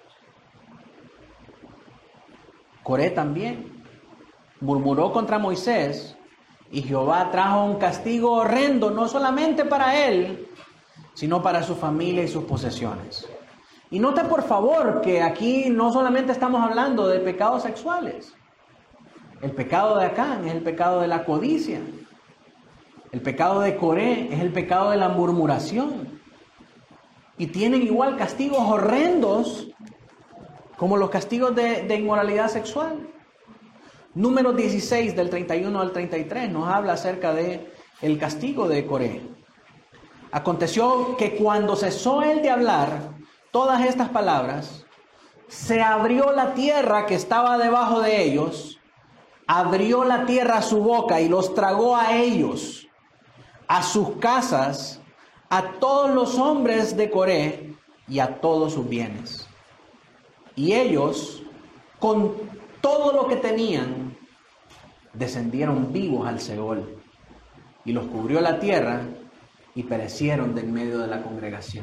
Coré también murmuró contra Moisés y Jehová trajo un castigo horrendo no solamente para él, sino para su familia y sus posesiones. Y note por favor que aquí no solamente estamos hablando de pecados sexuales. El pecado de Acán es el pecado de la codicia. El pecado de Coré es el pecado de la murmuración. Y tienen igual castigos horrendos como los castigos de, de inmoralidad sexual. Números dieciséis del treinta y uno al treinta y tres nos habla acerca de el castigo de Coré. Aconteció que cuando cesó él de hablar todas estas palabras, se abrió la tierra que estaba debajo de ellos, abrió la tierra su boca y los tragó a ellos, a sus casas, a todos los hombres de Coré y a todos sus bienes. Y ellos, con todo lo que tenían, descendieron vivos al Seol, y los cubrió la tierra y perecieron del medio de la congregación.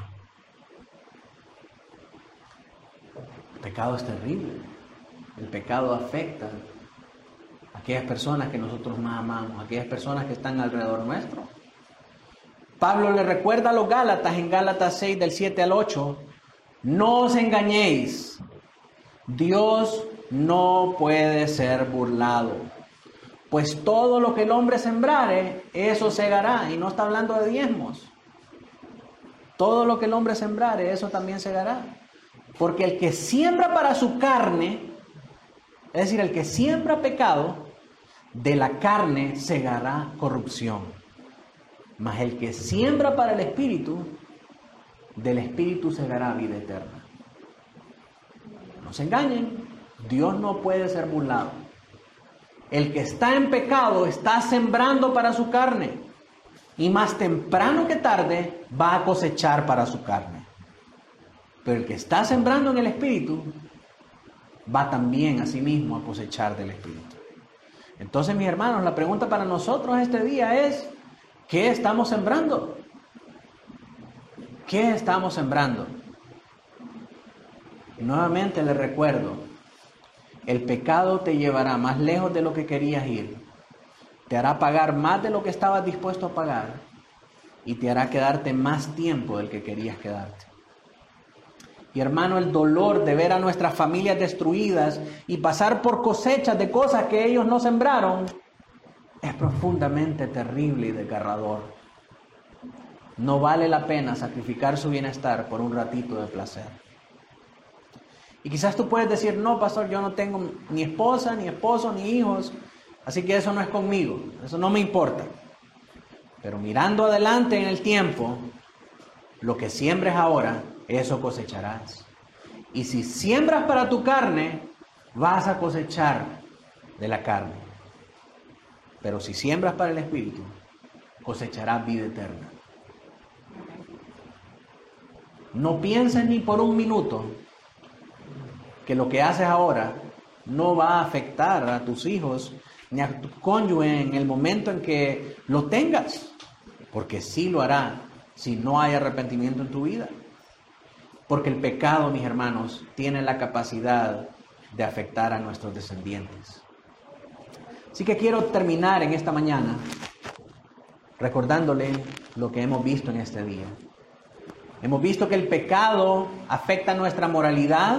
El pecado es terrible. El pecado afecta a aquellas personas que nosotros más amamos, a aquellas personas que están alrededor nuestro. Pablo le recuerda a los Gálatas en Gálatas seis del siete al ocho, no os engañéis, Dios no puede ser burlado, pues todo lo que el hombre sembrare, eso segará. Y no está hablando de diezmos. Todo lo que el hombre sembrare, eso también segará. Porque el que siembra para su carne, es decir, el que siembra pecado, de la carne segará corrupción. Mas el que siembra para el Espíritu, del Espíritu segará vida eterna. No se engañen, Dios no puede ser burlado. El que está en pecado está sembrando para su carne, y más temprano que tarde va a cosechar para su carne. Pero el que está sembrando en el Espíritu va también a sí mismo a cosechar del Espíritu. Entonces, mis hermanos, la pregunta para nosotros este día es, ¿qué estamos sembrando? ¿Qué estamos sembrando? Y nuevamente les recuerdo, el pecado te llevará más lejos de lo que querías ir, te hará pagar más de lo que estabas dispuesto a pagar y te hará quedarte más tiempo del que querías quedarte. Y hermano, el dolor de ver a nuestras familias destruidas y pasar por cosechas de cosas que ellos no sembraron es profundamente terrible y desgarrador. No vale la pena sacrificar su bienestar por un ratito de placer. Y quizás tú puedes decir, no, pastor, yo no tengo ni esposa, ni esposo, ni hijos, así que eso no es conmigo, eso no me importa. Pero mirando adelante en el tiempo, lo que siembres ahora, eso cosecharás. Y si siembras para tu carne, vas a cosechar de la carne. Pero si siembras para el Espíritu, cosecharás vida eterna. No pienses ni por un minuto que lo que haces ahora no va a afectar a tus hijos ni a tu cónyuge en el momento en que lo tengas, porque sí lo hará si no hay arrepentimiento en tu vida. Porque el pecado, mis hermanos, tiene la capacidad de afectar a nuestros descendientes. Así que quiero terminar en esta mañana recordándole lo que hemos visto en este día. Hemos visto que el pecado afecta nuestra moralidad,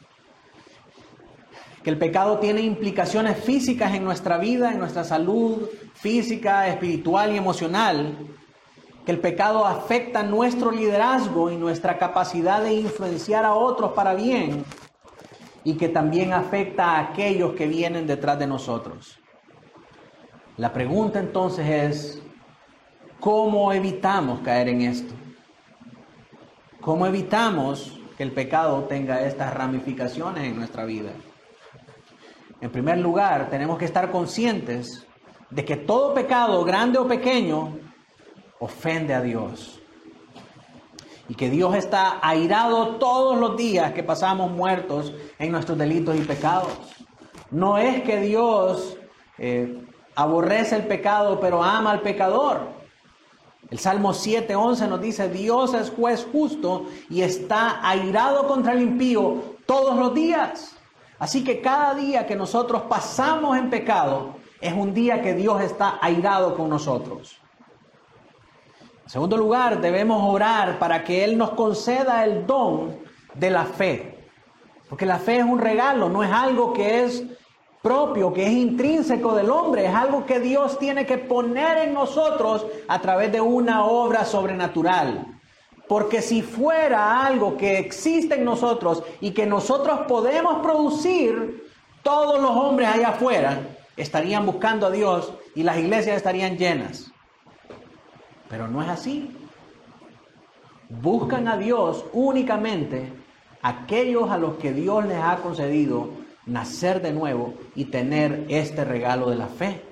que el pecado tiene implicaciones físicas en nuestra vida, en nuestra salud física, espiritual y emocional, que el pecado afecta nuestro liderazgo y nuestra capacidad de influenciar a otros para bien, y que también afecta a aquellos que vienen detrás de nosotros. La pregunta entonces es, ¿cómo evitamos caer en esto? ¿Cómo evitamos que el pecado tenga estas ramificaciones en nuestra vida? En primer lugar, tenemos que estar conscientes de que todo pecado, grande o pequeño, ofende a Dios. Y que Dios está airado todos los días que pasamos muertos en nuestros delitos y pecados. No es que Dios eh, aborrece el pecado, pero ama al pecador. El Salmo siete once nos dice, Dios es juez justo y está airado contra el impío todos los días. Así que cada día que nosotros pasamos en pecado, es un día que Dios está airado con nosotros. En segundo lugar, debemos orar para que Él nos conceda el don de la fe. Porque la fe es un regalo, no es algo que es propio, que es intrínseco del hombre. Es algo que Dios tiene que poner en nosotros a través de una obra sobrenatural. Porque si fuera algo que existe en nosotros y que nosotros podemos producir, todos los hombres allá afuera estarían buscando a Dios y las iglesias estarían llenas. Pero no es así. Buscan a Dios únicamente aquellos a los que Dios les ha concedido nacer de nuevo y tener este regalo de la fe.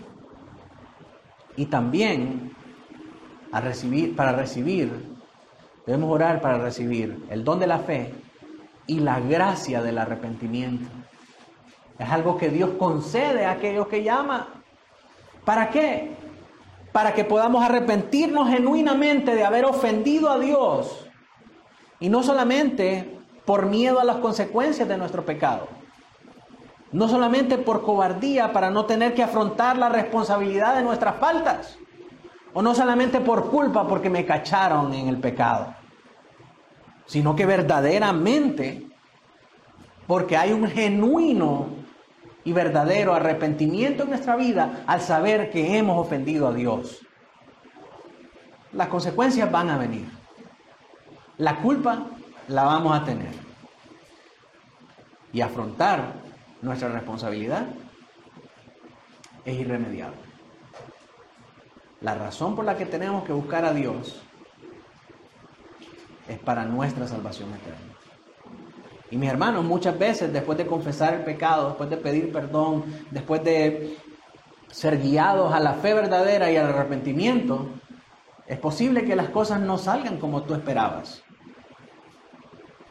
Y también a recibir, para recibir, debemos orar para recibir el don de la fe y la gracia del arrepentimiento. Es algo que Dios concede a aquellos que llaman. ¿Para qué? Para que podamos arrepentirnos genuinamente de haber ofendido a Dios. Y no solamente por miedo a las consecuencias de nuestro pecado. No solamente por cobardía para no tener que afrontar la responsabilidad de nuestras faltas. O no solamente por culpa porque me cacharon en el pecado. Sino que verdaderamente porque hay un genuino y verdadero arrepentimiento en nuestra vida al saber que hemos ofendido a Dios. Las consecuencias van a venir. La culpa la vamos a tener. Y afrontar nuestra responsabilidad es irremediable. La razón por la que tenemos que buscar a Dios es para nuestra salvación eterna. Y mis hermanos, muchas veces después de confesar el pecado, después de pedir perdón, después de ser guiados a la fe verdadera y al arrepentimiento, es posible que las cosas no salgan como tú esperabas.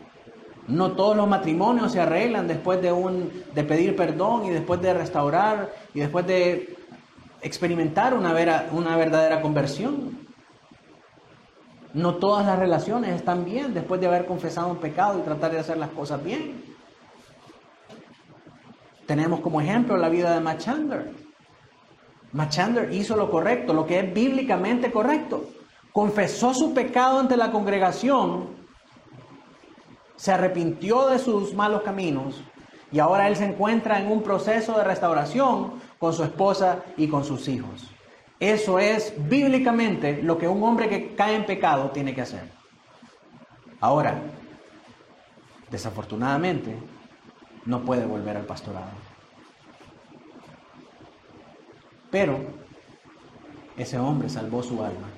No todos los matrimonios se arreglan después de, un, de pedir perdón y después de restaurar y después de experimentar una, vera, una verdadera conversión. No todas las relaciones están bien después de haber confesado un pecado y tratar de hacer las cosas bien. Tenemos como ejemplo la vida de Matt Chandler. Matt Chandler hizo lo correcto, lo que es bíblicamente correcto. Confesó su pecado ante la congregación, se arrepintió de sus malos caminos y ahora él se encuentra en un proceso de restauración con su esposa y con sus hijos. Eso es bíblicamente lo que un hombre que cae en pecado tiene que hacer. Ahora, desafortunadamente, no puede volver al pastorado. Pero ese hombre salvó su alma.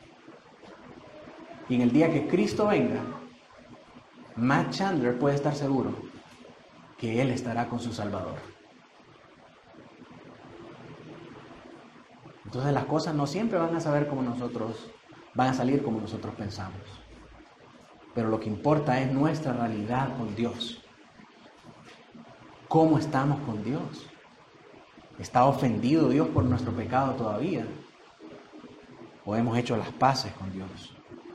Y en el día que Cristo venga, Matt Chandler puede estar seguro que él estará con su Salvador. Entonces las cosas no siempre van a saber como nosotros, van a salir como nosotros pensamos. Pero lo que importa es nuestra realidad con Dios. ¿Cómo estamos con Dios? ¿Está ofendido Dios por nuestro pecado todavía? ¿O hemos hecho las paces con Dios?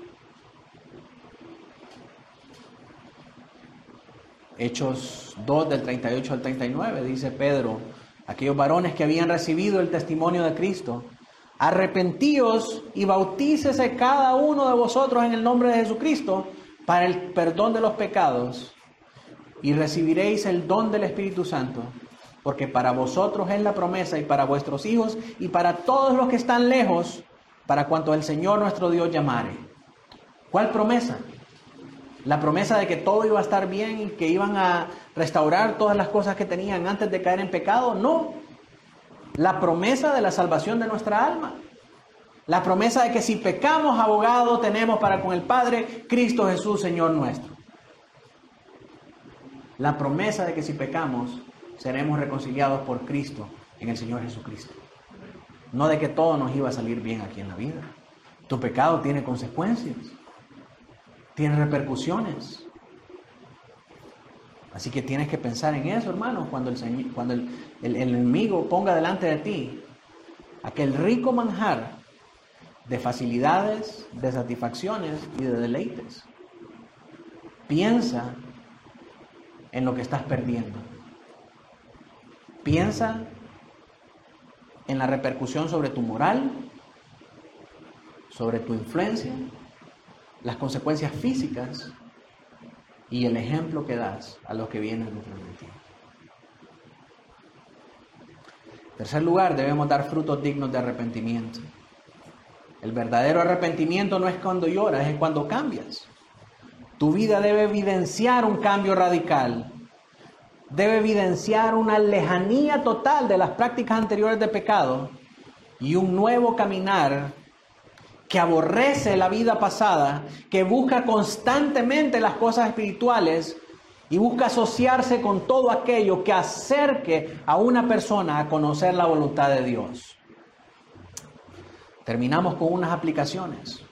Hechos dos, del treinta y ocho al treinta y nueve, dice Pedro: aquellos varones que habían recibido el testimonio de Cristo, arrepentíos y bautícese cada uno de vosotros en el nombre de Jesucristo para el perdón de los pecados, y recibiréis el don del Espíritu Santo, porque para vosotros es la promesa, y para vuestros hijos, y para todos los que están lejos, para cuanto el Señor nuestro Dios llamare. ¿Cuál promesa? La promesa de que todo iba a estar bien y que iban a restaurar todas las cosas que tenían antes de caer en pecado. No. La promesa de la salvación de nuestra alma. La promesa de que si pecamos, abogado tenemos para con el Padre, Cristo Jesús, Señor nuestro. La promesa de que si pecamos, seremos reconciliados por Cristo en el Señor Jesucristo. No de que todo nos iba a salir bien aquí en la vida. Tu pecado tiene consecuencias. Tiene repercusiones. Así que tienes que pensar en eso, hermanos, cuando el, Señor, cuando el, el, el enemigo ponga delante de ti aquel rico manjar de facilidades, de satisfacciones y de deleites. Piensa en lo que estás perdiendo. Piensa en la repercusión sobre tu moral, sobre tu influencia, las consecuencias físicas y el ejemplo que das a los que vienen detrás de ti. En tercer lugar, debemos dar frutos dignos de arrepentimiento. El verdadero arrepentimiento no es cuando lloras, es cuando cambias. Tu vida debe evidenciar un cambio radical. Debe evidenciar una lejanía total de las prácticas anteriores de pecado y un nuevo caminar que aborrece la vida pasada, que busca constantemente las cosas espirituales y busca asociarse con todo aquello que acerque a una persona a conocer la voluntad de Dios. Terminamos con unas aplicaciones.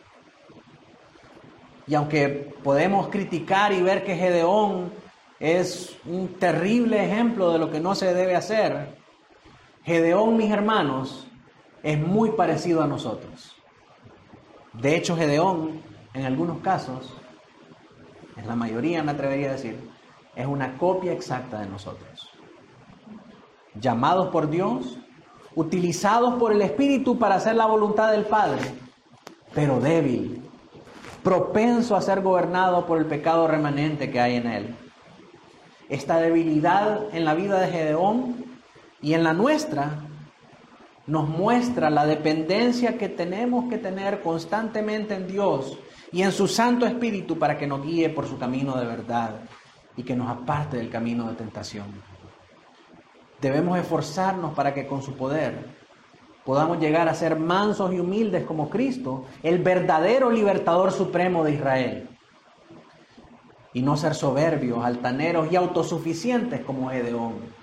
Y aunque podemos criticar y ver que Gedeón es un terrible ejemplo de lo que no se debe hacer, Gedeón, mis hermanos, es muy parecido a nosotros. De hecho, Gedeón, en algunos casos, en la mayoría me atrevería a decir, es una copia exacta de nosotros. Llamados por Dios, utilizados por el Espíritu para hacer la voluntad del Padre, pero débil, propenso a ser gobernado por el pecado remanente que hay en él. Esta debilidad en la vida de Gedeón y en la nuestra nos muestra la dependencia que tenemos que tener constantemente en Dios y en su Santo Espíritu para que nos guíe por su camino de verdad y que nos aparte del camino de tentación. Debemos esforzarnos para que con su poder podamos llegar a ser mansos y humildes como Cristo, el verdadero libertador supremo de Israel. Y no ser soberbios, altaneros y autosuficientes como Gedeón.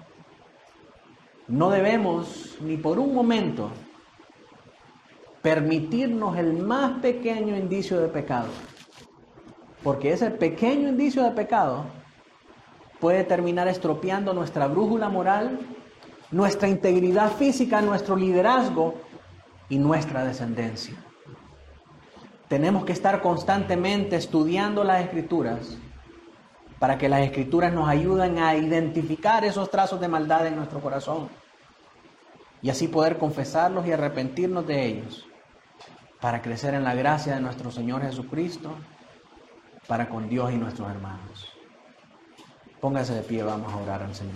No debemos ni por un momento permitirnos el más pequeño indicio de pecado Porque ese pequeño indicio de pecado puede terminar estropeando nuestra brújula moral, nuestra integridad física, nuestro liderazgo y nuestra descendencia. Tenemos que estar constantemente estudiando las Escrituras para que las Escrituras nos ayuden a identificar esos trazos de maldad en nuestro corazón y así poder confesarlos y arrepentirnos de ellos para crecer en la gracia de nuestro Señor Jesucristo, para con Dios y nuestros hermanos. Póngase de pie, vamos a orar al Señor.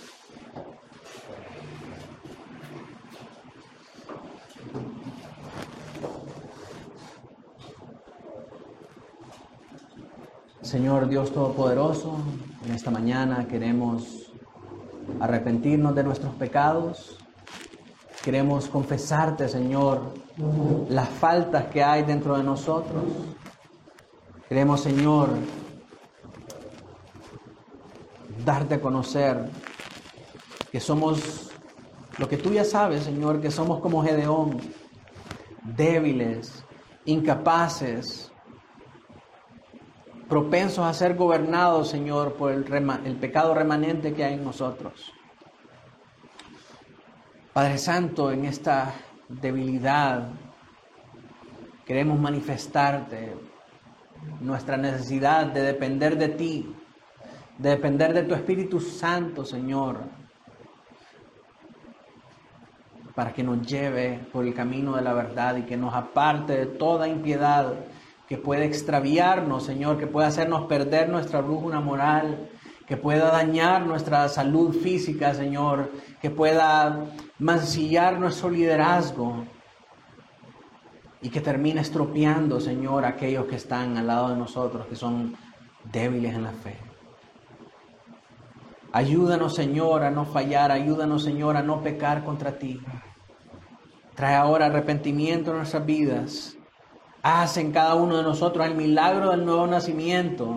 Señor Dios Todopoderoso, en esta mañana queremos arrepentirnos de nuestros pecados. Queremos confesarte, Señor, las faltas que hay dentro de nosotros. Queremos, Señor, darte a conocer que somos lo que tú ya sabes, Señor, que somos como Gedeón, débiles, incapaces, propensos a ser gobernados, Señor, por el, rema, el pecado remanente que hay en nosotros. Padre Santo, en esta debilidad queremos manifestarte nuestra necesidad de depender de ti, de depender de tu Espíritu Santo, Señor, para que nos lleve por el camino de la verdad y que nos aparte de toda impiedad que puede extraviarnos, Señor, que pueda hacernos perder nuestra brújula moral, que pueda dañar nuestra salud física, Señor, que pueda mancillar nuestro liderazgo y que termine estropeando, Señor, a aquellos que están al lado de nosotros, que son débiles en la fe. Ayúdanos, Señor, a no fallar, ayúdanos, Señor, a no pecar contra ti. Trae ahora arrepentimiento en nuestras vidas. Haz en cada uno de nosotros el milagro del nuevo nacimiento.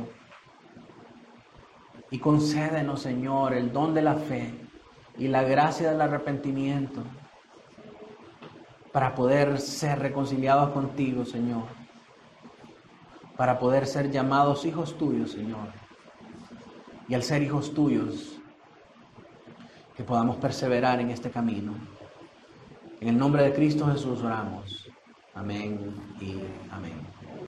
Y concédenos, Señor, el don de la fe y la gracia del arrepentimiento para poder ser reconciliados contigo, Señor. Para poder ser llamados hijos tuyos, Señor. Y al ser hijos tuyos, que podamos perseverar en este camino. En el nombre de Cristo Jesús oramos. Amén y amén.